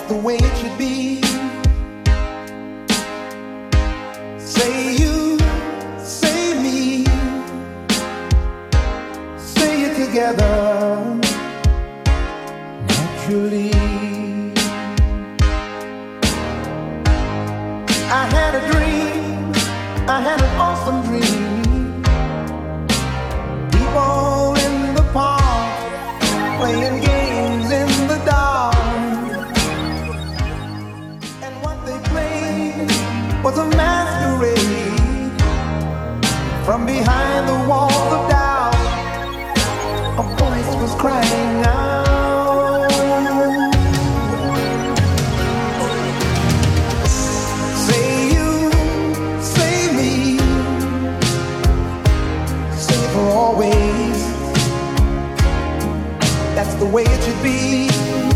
the way it should be. Say you, say me, say it together naturally. I had a dream, I had an awesome dream. People in the park playing games in the dark, and what they played was a masquerade. From behind the walls of doubt, a voice was crying out. Say you, say me, say for always. That's the way it should be.